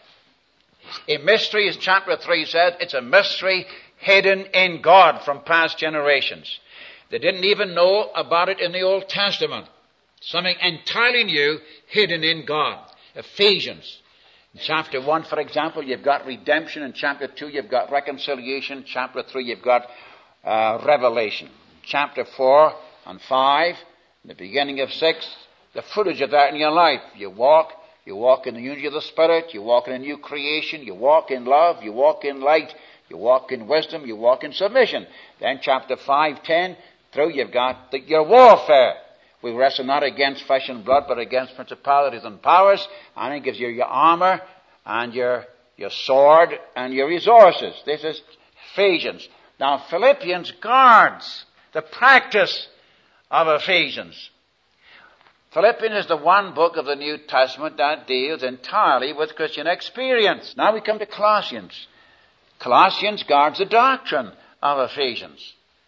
A mystery, as chapter 3 says, it's a mystery hidden in God from past generations. They didn't even know about it in the Old Testament. Something entirely new, hidden in God. Ephesians. In chapter 1, for example, you've got redemption. In chapter 2, you've got reconciliation. Chapter 3, you've got revelation. Chapter 4 and 5, in the beginning of 6, the footage of that in your life. You walk in the unity of the Spirit, you walk in a new creation, you walk in love, you walk in light, you walk in wisdom, you walk in submission. Then chapter 5, 10, through you've got your warfare. We wrestle not against flesh and blood, but against principalities and powers. And it gives you your armor and your sword and your resources. This is Ephesians. Now Philippians guards the practice of Ephesians. Philippians is the one book of the New Testament that deals entirely with Christian experience. Now we come to Colossians. Colossians guards the doctrine of Ephesians.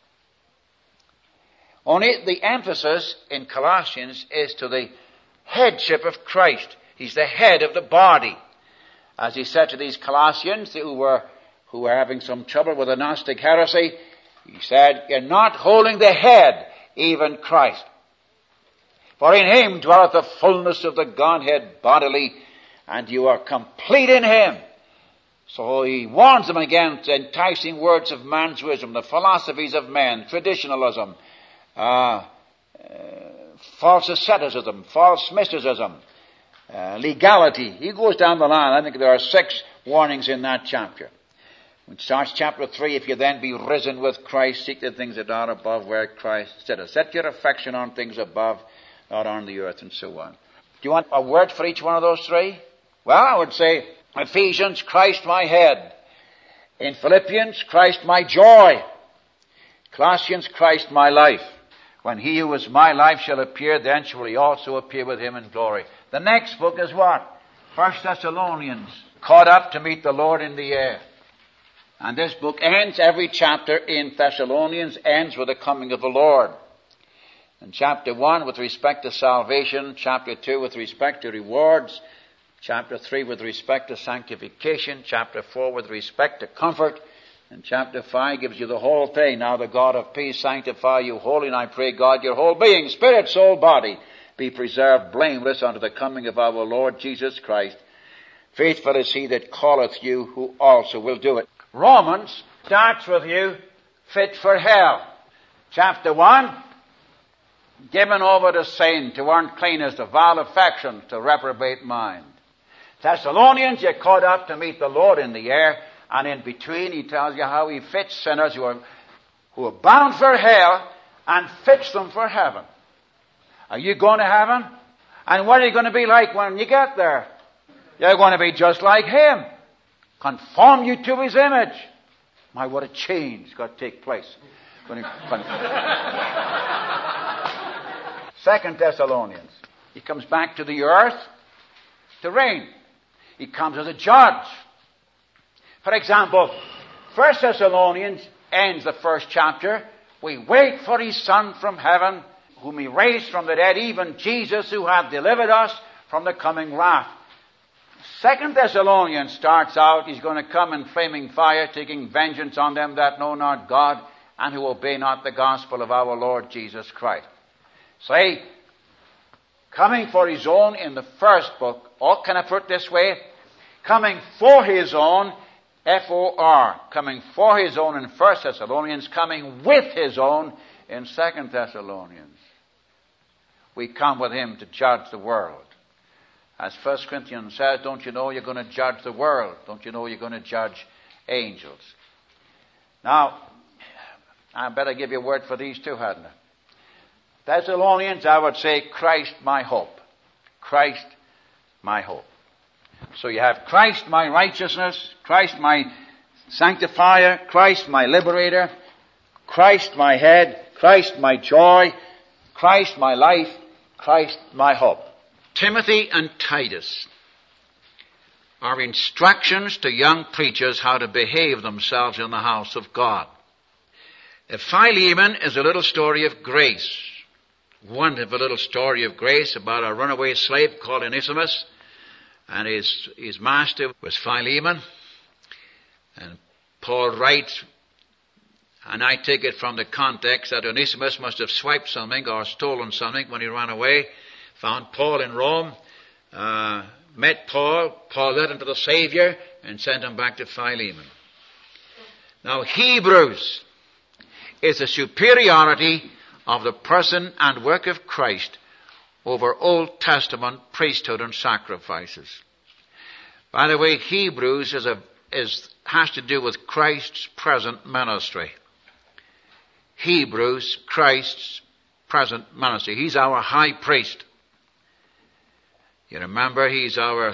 Only the emphasis in Colossians is to the headship of Christ. He's the head of the body. As he said to these Colossians who were having some trouble with the Gnostic heresy, he said, "You're not holding the head, even Christ. For in him dwelleth the fullness of the Godhead bodily, and you are complete in him." So he warns them against the enticing words of man's wisdom, the philosophies of men, traditionalism, false asceticism, false mysticism, legality. He goes down the line. I think there are 6 warnings in that chapter. When it starts chapter 3, if you then be risen with Christ, seek the things that are above where Christ sitteth. Set your affection on things above, not on the earth, and so on. Do you want a word for each one of those 3? Well, I would say Ephesians, Christ my head. In Philippians, Christ my joy. Colossians, Christ my life. When he who is my life shall appear, then shall he also appear with him in glory. The next book is what? 1 Thessalonians. Caught up to meet the Lord in the air. And this book ends, every chapter in Thessalonians ends with the coming of the Lord. In chapter 1 with respect to salvation, chapter 2 with respect to rewards, chapter 3 with respect to sanctification, chapter 4 with respect to comfort, and chapter 5 gives you the whole thing. Now the God of peace sanctify you wholly, and I pray God your whole being, spirit, soul, body, be preserved blameless unto the coming of our Lord Jesus Christ. Faithful is he that calleth you, who also will do it. Romans starts with you fit for hell. Chapter 1, given over to sin, to uncleanness, to vile affections, to reprobate mind. Thessalonians, you're caught up to meet the Lord in the air, and in between he tells you how he fits sinners who are bound for hell and fits them for heaven. Are you going to heaven? And what are you going to be like when you get there? You're going to be just like him. Conform you to his image. My, what a change got to take place. When 2 Thessalonians. He comes back to the earth to reign. He comes as a judge. For example, 1 Thessalonians ends the first chapter. We wait for his Son from heaven, whom he raised from the dead, even Jesus, who hath delivered us from the coming wrath. 2 Thessalonians starts out, he's going to come in flaming fire, taking vengeance on them that know not God, and who obey not the gospel of our Lord Jesus Christ. Say, coming for his own in the first book, or can I put it this way? Coming for his own, F-O-R, coming for his own in 1 Thessalonians, coming with his own in 2 Thessalonians. We come with him to judge the world. As 1 Corinthians says, don't you know you're going to judge the world? Don't you know you're going to judge angels? Now, I better give you a word for these 2, hadn't I? Thessalonians, I would say, Christ my hope. Christ my hope. So you have Christ my righteousness, Christ my sanctifier, Christ my liberator, Christ my head, Christ my joy, Christ my life, Christ my hope. Timothy and Titus are instructions to young preachers how to behave themselves in the house of God. Philemon is a little story of grace. Wonderful little story of grace about a runaway slave called Onesimus, and his master was Philemon. And Paul writes, and I take it from the context that Onesimus must have swiped something or stolen something when he ran away, found Paul in Rome, met Paul led him to the Savior, and sent him back to Philemon. Now, Hebrews is the superiority of the person and work of Christ over Old Testament priesthood and sacrifices. By the way, Hebrews has to do with Christ's present ministry. Hebrews, Christ's present ministry. He's our high priest. You remember, he's our,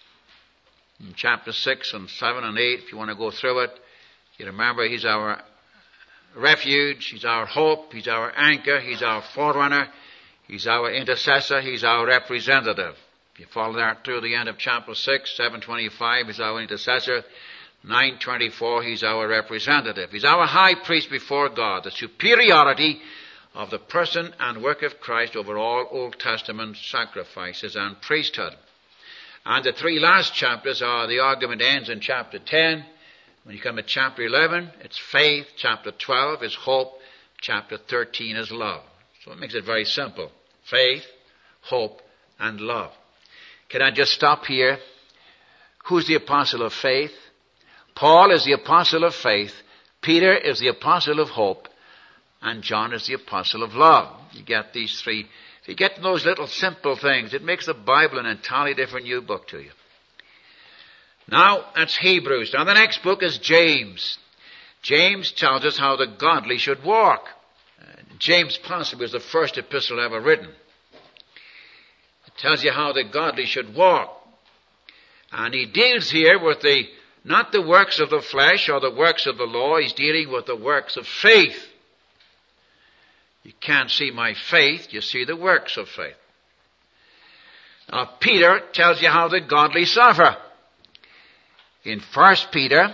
in chapter 6 and 7 and 8, if you want to go through it, you remember he's our refuge, he's our hope, he's our anchor, he's our forerunner, he's our intercessor, he's our representative. If you follow that through the end of chapter 6, 7:25, he's our intercessor, 9:24, he's our representative. He's our high priest before God, the superiority of the person and work of Christ over all Old Testament sacrifices and priesthood. And the 3 last chapters are, the argument ends in chapter 10. When you come to chapter 11, it's faith. Chapter 12 is hope. Chapter 13 is love. So it makes it very simple. Faith, hope, and love. Can I just stop here? Who's the apostle of faith? Paul is the apostle of faith. Peter is the apostle of hope. And John is the apostle of love. You get these three If you get to those little simple things, it makes the Bible an entirely different new book to you. Now, that's Hebrews. Now, the next book is James. James tells us how the godly should walk. James possibly was the first epistle ever written. It tells you how the godly should walk. And he deals here with not the works of the flesh or the works of the law. He's dealing with the works of faith. You can't see my faith, you see the works of faith. Now, Peter tells you how the godly suffer. In 1 Peter,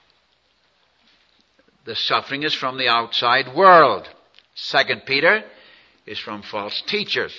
the suffering is from the outside world. 2 Peter is from false teachers.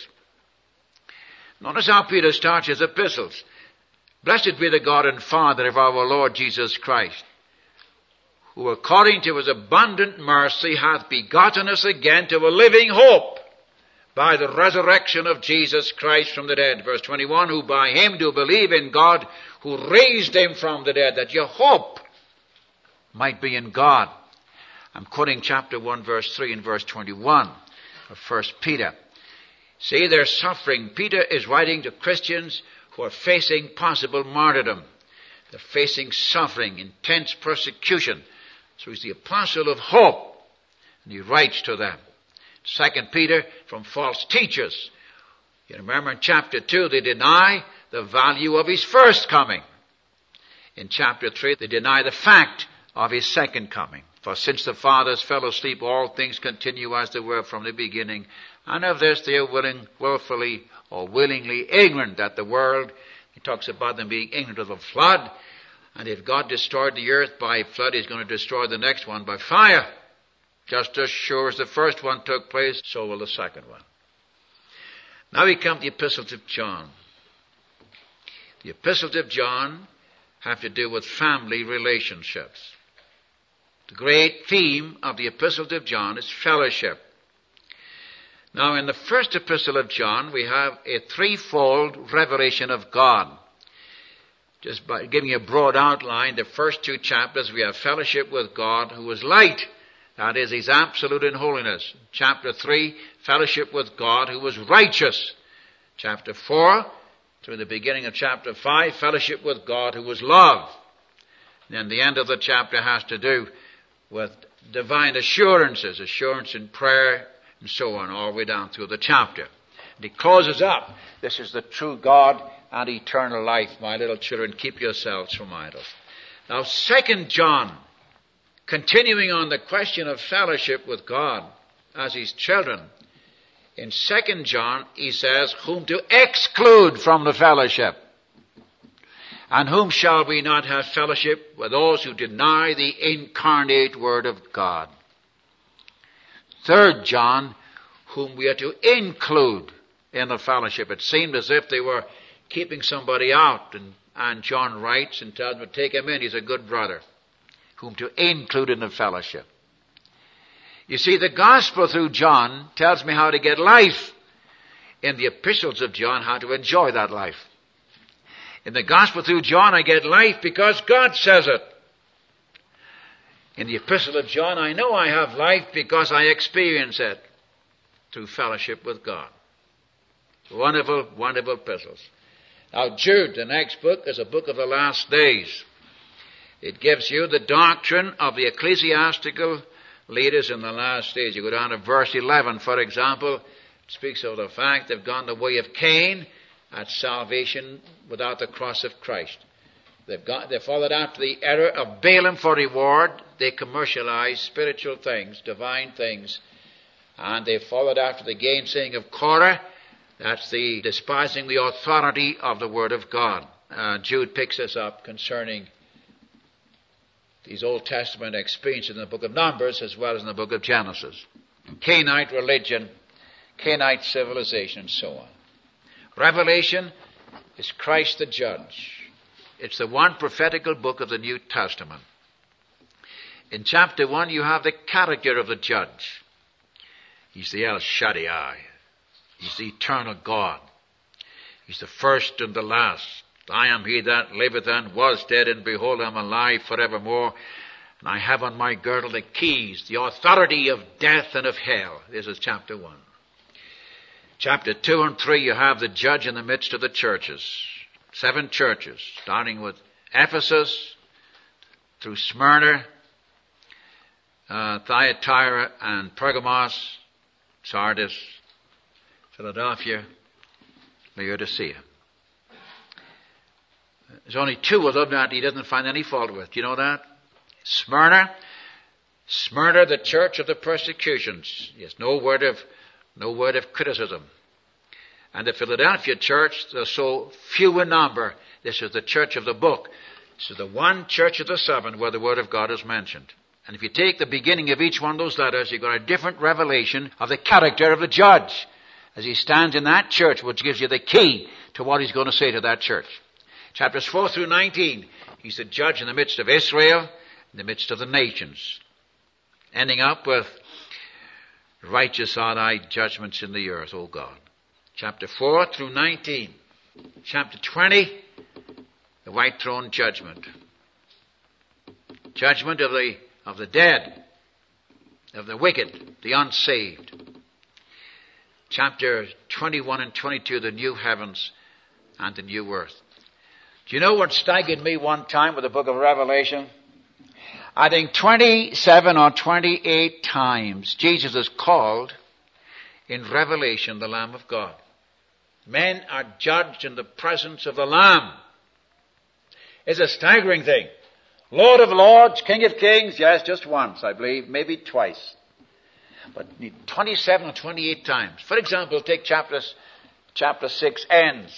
Notice how Peter starts his epistles. Blessed be the God and Father of our Lord Jesus Christ, who according to his abundant mercy hath begotten us again to a living hope by the resurrection of Jesus Christ from the dead. Verse 21, who by him do believe in God, who raised him from the dead, that your hope might be in God. I'm quoting chapter 1, verse 3 and verse 21 of 1 Peter. See, they're suffering. Peter is writing to Christians who are facing possible martyrdom. They're facing suffering, intense persecution. So he's the apostle of hope, and he writes to them. 2 Peter, from false teachers. You remember in chapter 2, they deny the value of his first coming. In chapter 3, they deny the fact of his second coming. For since the fathers fell asleep, all things continue as they were from the beginning. And of this they are willfully or willingly ignorant, that the world, he talks about them being ignorant of the flood. And if God destroyed the earth by flood, he's going to destroy the next one by fire. Just as sure as the first one took place, so will the second one. Now we come to the epistles of John. The epistles of John have to do with family relationships. The great theme of the epistles of John is fellowship. Now in the first epistle of John, we have a threefold revelation of God. Just by giving you a broad outline, the first two chapters, we have fellowship with God who is light. That is, he's absolute in holiness. Chapter 3, fellowship with God who is righteous. Chapter 4, through the beginning of chapter 5, fellowship with God who is love. And then the end of the chapter has to do with divine assurances, assurance in prayer, and so on, all the way down through the chapter. And he closes up, this is the true God and eternal life. My little children, keep yourselves from idols. Now, 2 John, continuing on the question of fellowship with God as his children, in 2 John, he says, whom to exclude from the fellowship. And whom shall we not have fellowship with those who deny the incarnate Word of God? 3 John, whom we are to include in the fellowship. It seemed as if they were keeping somebody out. And John writes and tells them to take him in. He's a good brother. Whom to include in the fellowship. You see, the gospel through John tells me how to get life. In the epistles of John, how to enjoy that life. In the gospel through John, I get life because God says it. In the epistle of John, I know I have life because I experience it through fellowship with God. Wonderful, wonderful epistles. Now, Jude, the next book, is a book of the last days. It gives you the doctrine of the ecclesiastical leaders in the last days. You go down to verse 11, for example. It speaks of the fact they've gone the way of Cain at salvation without the cross of Christ. They followed after the error of Balaam for reward. They commercialized spiritual things, divine things. And they followed after the gainsaying of Korah. That's the despising the authority of the Word of God. Jude picks us up concerning these Old Testament experiences in the book of Numbers as well as in the book of Genesis. Canaanite religion, Canaanite civilization, and so on. Revelation is Christ the Judge. It's the one prophetical book of the New Testament. In chapter 1, you have the character of the Judge. He's the El Shaddai. He's the eternal God. He's the first and the last. I am he that liveth and was dead, and behold, I am alive forevermore. And I have on my girdle the keys, the authority of death and of hell. This is chapter 1. Chapter 2 and 3, you have the judge in the midst of the churches. 7 churches, starting with Ephesus, through Smyrna, Thyatira and Pergamos, Sardis, Philadelphia, Laodicea. There's only 2 of them that he doesn't find any fault with. Do you know that? Smyrna, the church of the persecutions. Yes, no word of criticism. And the Philadelphia church, they're so few in number. This is the church of the book. This is the one church of the 7 where the word of God is mentioned. And if you take the beginning of each one of those letters, you've got a different revelation of the character of the judge as he stands in that church, which gives you the key to what he's going to say to that church. Chapters 4 through 19, he's the judge in the midst of Israel, in the midst of the nations. Ending up with, righteous are thy judgments in the earth, O God. Chapter 4 through 19. Chapter 20, the white throne judgment. Judgment of the dead, of the wicked, the unsaved. Chapter 21 and 22, the new heavens and the new earth. Do you know what staggered me one time with the book of Revelation? I think 27 or 28 times Jesus is called in Revelation the Lamb of God. Men are judged in the presence of the Lamb. It's a staggering thing. Lord of Lords, King of Kings, yes, just once, I believe, maybe twice. But 27 or 28 times. For example, take chapter 6 ends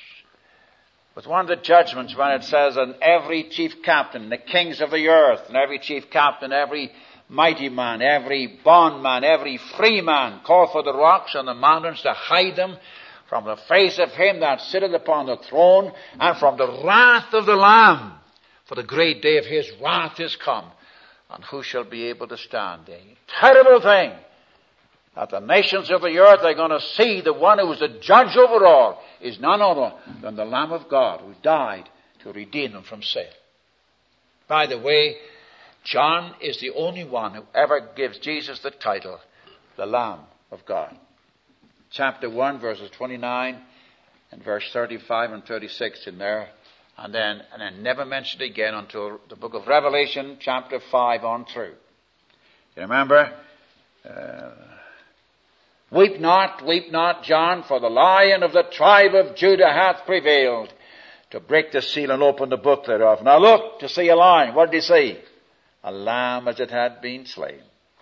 with one of the judgments when it says, and every chief captain, the kings of the earth, and every chief captain, every mighty man, every bondman, every free man, call for the rocks and the mountains to hide them from the face of him that sitteth upon the throne, and from the wrath of the Lamb. For the great day of his wrath is come, and who shall be able to stand? A terrible thing that the nations of the earth are going to see the one who is the judge over all is none other than the Lamb of God who died to redeem them from sin. By the way, John is the only one who ever gives Jesus the title, the Lamb of God. Chapter 1, verses 29 and verse 35 and 36 in there. And then never mentioned again until the book of Revelation, chapter 5 on through. You remember? Weep not, John, for the Lion of the tribe of Judah hath prevailed to break the seal and open the book thereof. Now look to see a lion. What did he see? A lamb as it had been slain.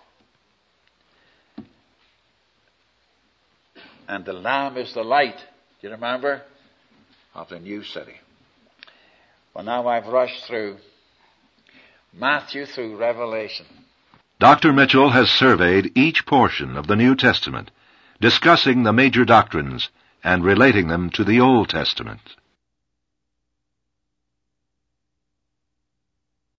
And the lamb is the light, do you remember, of the new city. Well, now I've rushed through Matthew through Revelation. Dr. Mitchell has surveyed each portion of the New Testament, discussing the major doctrines and relating them to the Old Testament.